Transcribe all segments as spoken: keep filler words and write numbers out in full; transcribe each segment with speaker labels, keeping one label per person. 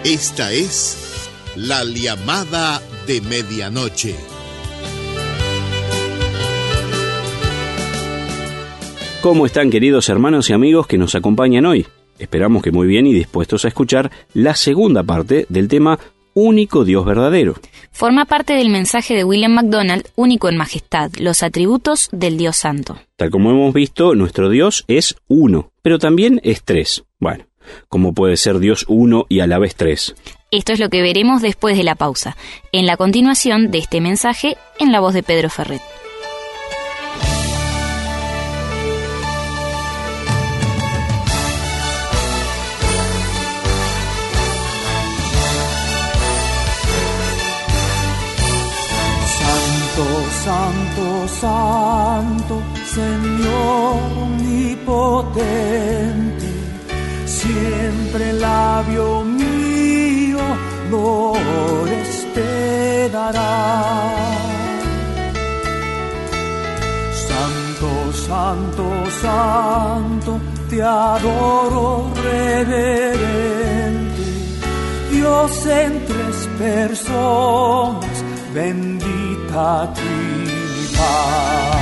Speaker 1: Esta es la llamada de medianoche.
Speaker 2: ¿Cómo están, queridos hermanos y amigos que nos acompañan hoy? Esperamos que muy bien y dispuestos a escuchar la segunda parte del tema Único Dios verdadero.
Speaker 3: Forma parte del mensaje de William MacDonald, Único en Majestad, los atributos del Dios Santo.
Speaker 2: Tal como hemos visto, nuestro Dios es uno, pero también es tres. Bueno, ¿cómo puede ser Dios uno y a la vez tres?
Speaker 3: Esto es lo que veremos después de la pausa, en la continuación de este mensaje, en la voz de Pedro Ferret.
Speaker 4: Santo, santo, Señor omnipotente, siempre el labio mío flores te dará. Santo, santo, santo, te adoro reverente, Dios en tres personas, bendita Trinidad.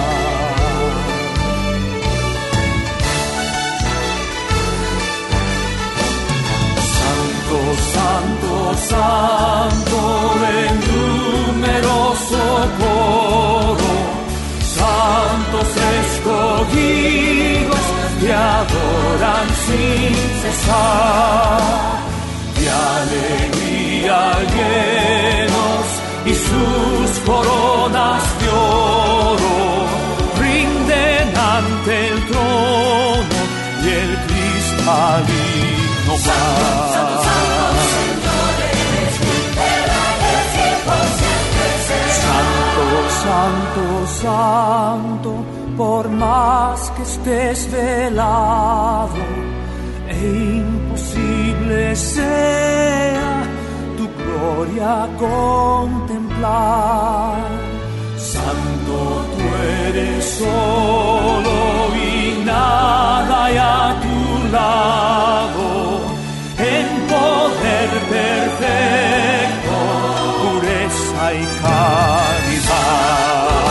Speaker 4: Santo, santo, santo, en numeroso coro, santos escogidos te adoran sin cesar, de alegría llenos y sus coronas de oro rinden ante el trono y el cristalino mar. Santo, santo, Señor, eres de la iglesia por siempre será. Santo, santo, santo, por más que estés velado e imposible sea gloria contemplar. Santo, tú eres solo y nada hay a tu lado, en poder perfecto, pureza y caridad.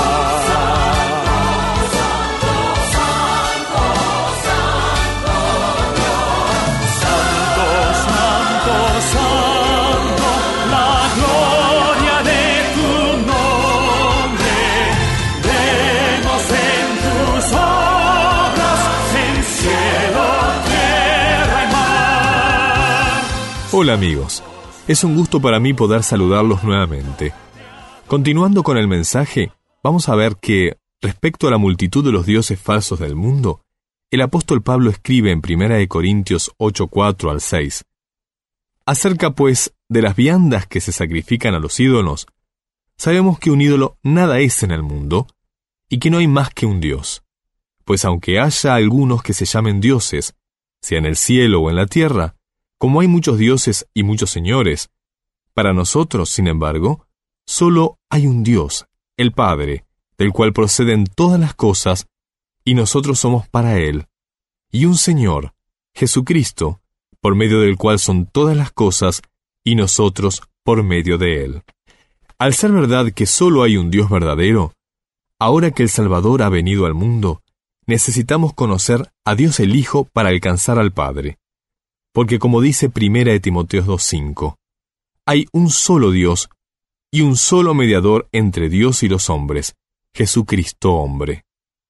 Speaker 5: Hola amigos, es un gusto para mí poder saludarlos nuevamente. Continuando con el mensaje, vamos a ver que, respecto a la multitud de los dioses falsos del mundo, el apóstol Pablo escribe en primera de Corintios ocho, cuatro al seis. Acerca pues de las viandas que se sacrifican a los ídolos, sabemos que un ídolo nada es en el mundo, y que no hay más que un Dios. Pues aunque haya algunos que se llamen dioses, sea en el cielo o en la tierra, como hay muchos dioses y muchos señores, para nosotros, sin embargo, solo hay un Dios, el Padre, del cual proceden todas las cosas, y nosotros somos para Él, y un Señor, Jesucristo, por medio del cual son todas las cosas, y nosotros por medio de Él. Al ser verdad que solo hay un Dios verdadero, ahora que el Salvador ha venido al mundo, necesitamos conocer a Dios el Hijo para alcanzar al Padre. Porque como dice primera de Timoteo dos, cinco, hay un solo Dios y un solo mediador entre Dios y los hombres, Jesucristo hombre.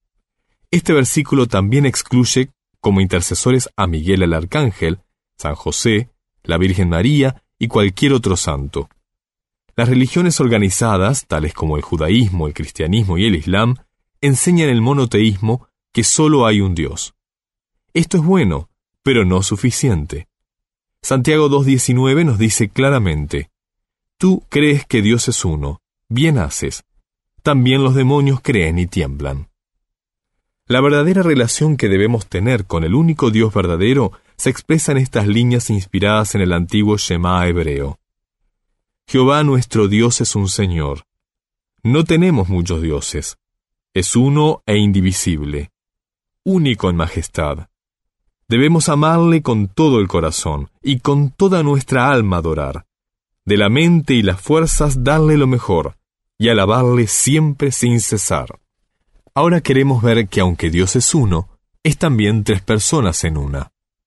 Speaker 5: Este versículo también excluye como intercesores a Miguel el Arcángel, San José, la Virgen María y cualquier otro santo. Las religiones organizadas, tales como el judaísmo, el cristianismo y el islam, enseñan el monoteísmo, que solo hay un Dios. Esto es bueno, pero no suficiente. Santiago dos diecinueve nos dice claramente: tú crees que Dios es uno, bien haces. También los demonios creen y tiemblan. La verdadera relación que debemos tener con el único Dios verdadero se expresa en estas líneas inspiradas en el antiguo Shema hebreo. Jehová nuestro Dios es un Señor. No tenemos muchos dioses. Es uno e indivisible, único en majestad. Debemos amarle con todo el corazón y con toda nuestra alma adorar. De la mente y las fuerzas darle lo mejor y alabarle siempre sin cesar. Ahora queremos ver que aunque Dios es uno, es también tres personas en una.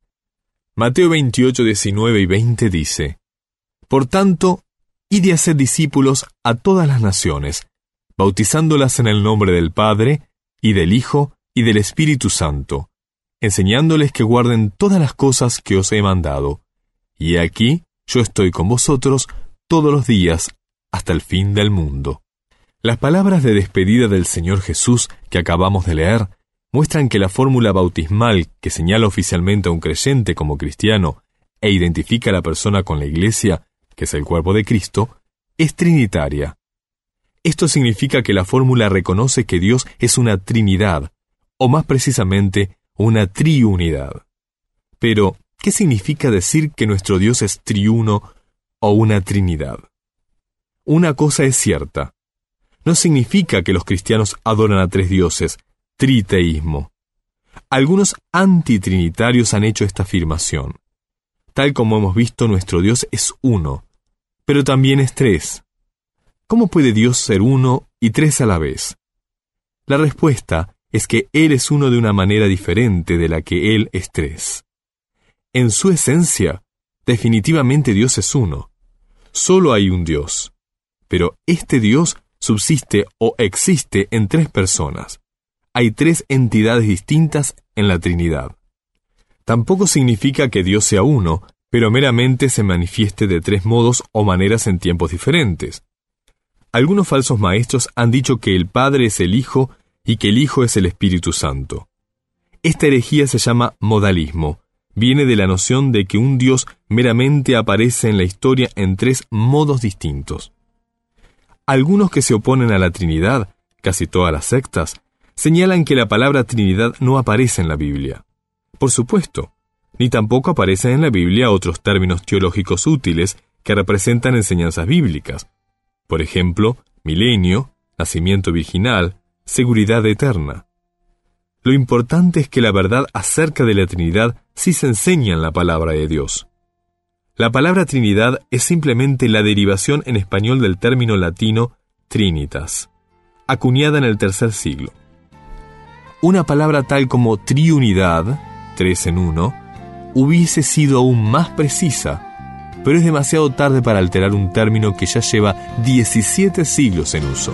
Speaker 5: Mateo veintiocho, diecinueve y veinte dice: Por tanto, id y haced discípulos a todas las naciones, bautizándolas en el nombre del Padre, y del Hijo, y del Espíritu Santo, enseñándoles que guarden todas las cosas que os he mandado. Y aquí yo estoy con vosotros todos los días, hasta el fin del mundo. Las palabras de despedida del Señor Jesús que acabamos de leer muestran que la fórmula bautismal que señala oficialmente a un creyente como cristiano e identifica a la persona con la Iglesia, que es el cuerpo de Cristo, es trinitaria. Esto significa que la fórmula reconoce que Dios es una Trinidad, o más precisamente, una triunidad. Pero, ¿qué significa decir que nuestro Dios es triuno o una Trinidad? Una cosa es cierta. No significa que los cristianos adoran a tres dioses, triteísmo. Algunos antitrinitarios han hecho esta afirmación. Tal como hemos visto, nuestro Dios es uno, pero también es tres. ¿Cómo puede Dios ser uno y tres a la vez? La respuesta es que Él es uno de una manera diferente de la que Él es tres. En su esencia, definitivamente Dios es uno. Solo hay un Dios. Pero este Dios subsiste o existe en tres personas. Hay tres entidades distintas en la Trinidad. Tampoco significa que Dios sea uno, pero meramente se manifieste de tres modos o maneras en tiempos diferentes. Algunos falsos maestros han dicho que el Padre es el Hijo y que el Hijo es el Espíritu Santo. Esta herejía se llama modalismo. Viene de la noción de que un Dios meramente aparece en la historia en tres modos distintos. Algunos que se oponen a la Trinidad, casi todas las sectas, señalan que la palabra Trinidad no aparece en la Biblia. Por supuesto, ni tampoco aparecen en la Biblia otros términos teológicos útiles que representan enseñanzas bíblicas. Por ejemplo, milenio, nacimiento virginal, seguridad eterna. Lo importante es que la verdad acerca de la Trinidad sí se enseña en la palabra de Dios. La palabra Trinidad es simplemente la derivación en español del término latino trinitas, acuñada en el tercer siglo. Una palabra tal como triunidad, tres en uno, hubiese sido aún más precisa, pero es demasiado tarde para alterar un término que ya lleva diecisiete siglos en uso.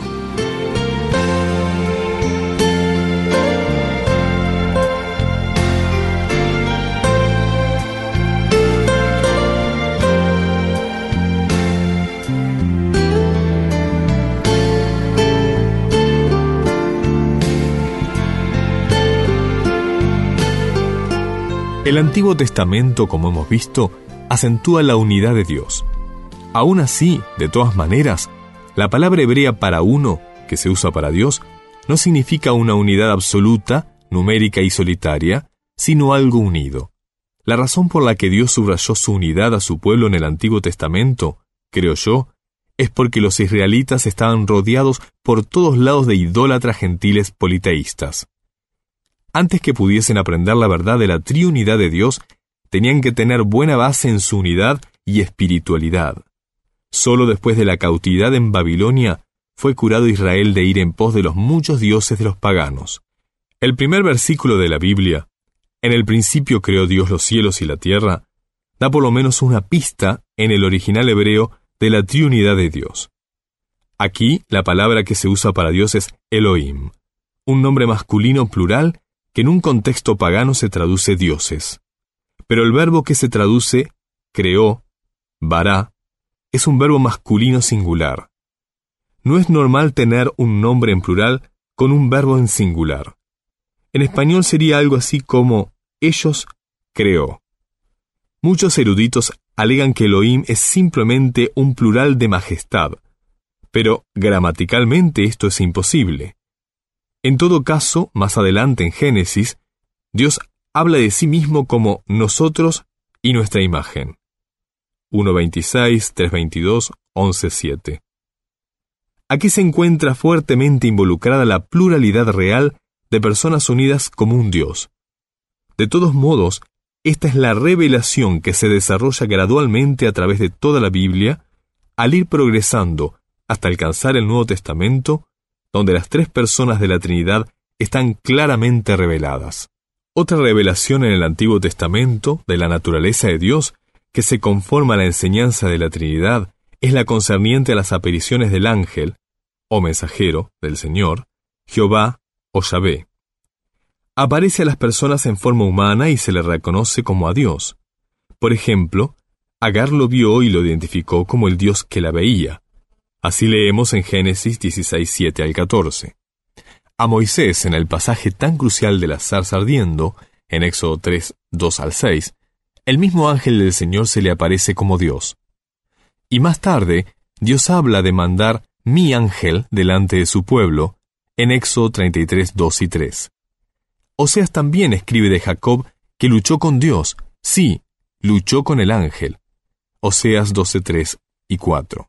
Speaker 5: El Antiguo Testamento, como hemos visto, acentúa la unidad de Dios. Aún así, de todas maneras, la palabra hebrea para uno, que se usa para Dios, no significa una unidad absoluta, numérica y solitaria, sino algo unido. La razón por la que Dios subrayó su unidad a su pueblo en el Antiguo Testamento, creo yo, es porque los israelitas estaban rodeados por todos lados de idólatras gentiles politeístas. Antes que pudiesen aprender la verdad de la triunidad de Dios, tenían que tener buena base en su unidad y espiritualidad. Solo después de la cautividad en Babilonia fue curado Israel de ir en pos de los muchos dioses de los paganos. El primer versículo de la Biblia, en el principio creó Dios los cielos y la tierra, da por lo menos una pista en el original hebreo de la triunidad de Dios. Aquí la palabra que se usa para Dios es Elohim, un nombre masculino plural que en un contexto pagano se traduce dioses. Pero el verbo que se traduce, creó, bará, es un verbo masculino singular. No es normal tener un nombre en plural con un verbo en singular. En español sería algo así como, ellos creó. Muchos eruditos alegan que Elohim es simplemente un plural de majestad, pero gramaticalmente esto es imposible. En todo caso, más adelante en Génesis, Dios habla de sí mismo como nosotros y nuestra imagen. uno veintiséis, tres veintidós, once siete. Aquí se encuentra fuertemente involucrada la pluralidad real de personas unidas como un Dios. De todos modos, Esta es la revelación que se desarrolla gradualmente a través de toda la Biblia, al ir progresando hasta alcanzar el Nuevo Testamento, donde las tres personas de la Trinidad están claramente reveladas. Otra revelación en el Antiguo Testamento de la naturaleza de Dios que se conforma a la enseñanza de la Trinidad es la concerniente a las apariciones del ángel, o mensajero, del Señor, Jehová o Yahvé. Aparece a las personas en forma humana y se le reconoce como a Dios. Por ejemplo, Agar lo vio y lo identificó como el Dios que la veía. Así leemos en Génesis dieciséis, siete al catorce. A Moisés, en el pasaje tan crucial de la zarza ardiendo, en Éxodo tres, dos al seis, el mismo ángel del Señor se le aparece como Dios. Y más tarde, Dios habla de mandar mi ángel delante de su pueblo, en Éxodo treinta y tres, dos y tres. Oseas también escribe de Jacob que luchó con Dios, sí, luchó con el ángel. Oseas doce, tres y cuatro.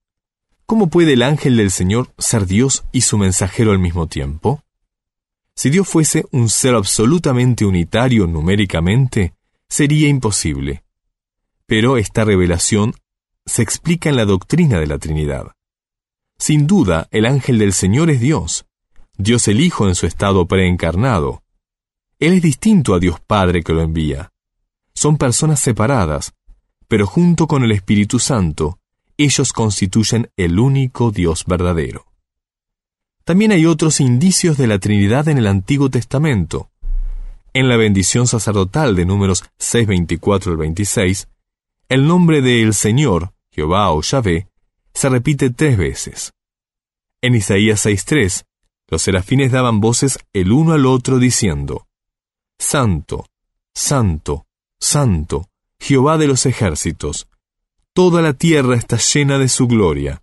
Speaker 5: ¿Cómo puede el ángel del Señor ser Dios y su mensajero al mismo tiempo? Si Dios fuese un ser absolutamente unitario numéricamente, sería imposible. Pero esta revelación se explica en la doctrina de la Trinidad. Sin duda, el ángel del Señor es Dios, Dios el Hijo en su estado preencarnado. Él es distinto a Dios Padre que lo envía. Son personas separadas, pero junto con el Espíritu Santo, ellos constituyen el único Dios verdadero. También hay otros indicios de la Trinidad en el Antiguo Testamento. En la bendición sacerdotal de Números seis, veinticuatro al veintiséis, el nombre de el Señor, Jehová o Yahvé, se repite tres veces. En Isaías seis, tres, los serafines daban voces el uno al otro diciendo: Santo, Santo, Santo, Jehová de los ejércitos, toda la tierra está llena de su gloria.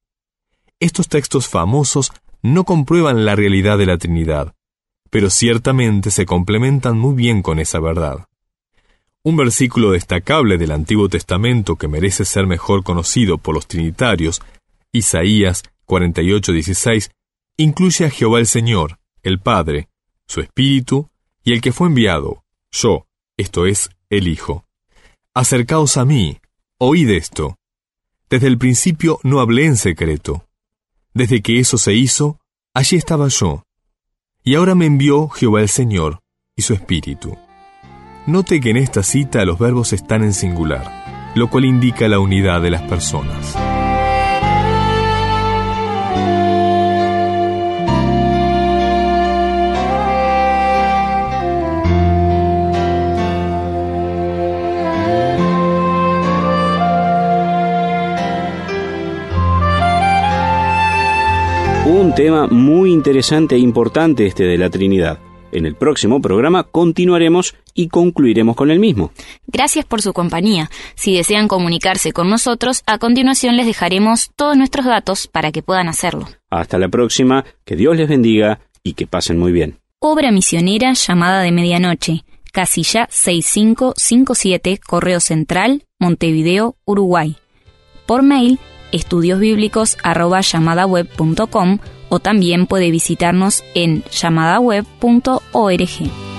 Speaker 5: Estos textos famosos no comprueban la realidad de la Trinidad, pero ciertamente se complementan muy bien con esa verdad. Un versículo destacable del Antiguo Testamento que merece ser mejor conocido por los trinitarios, Isaías cuarenta y ocho, dieciséis, incluye a Jehová el Señor, el Padre, su Espíritu y el que fue enviado, yo, esto es, el Hijo. Acercaos a mí, oíd esto. Desde el principio no hablé en secreto. Desde que eso se hizo, allí estaba yo. Y ahora me envió Jehová el Señor y su Espíritu. Note que en esta cita los verbos están en singular, lo cual indica la unidad de las personas.
Speaker 2: Un tema muy interesante e importante este de la Trinidad. En el próximo programa continuaremos y concluiremos con el mismo.
Speaker 3: Gracias por su compañía. Si desean comunicarse con nosotros, a continuación les dejaremos todos nuestros datos para que puedan hacerlo.
Speaker 2: Hasta la próxima, que Dios les bendiga y que pasen muy bien.
Speaker 3: Obra misionera Llamada de Medianoche, casilla seis cinco cinco siete, Correo Central, Montevideo, Uruguay. Por mail, estudiosbíblicos arroba llamadaweb punto com, o también puede visitarnos en llamadaweb punto org.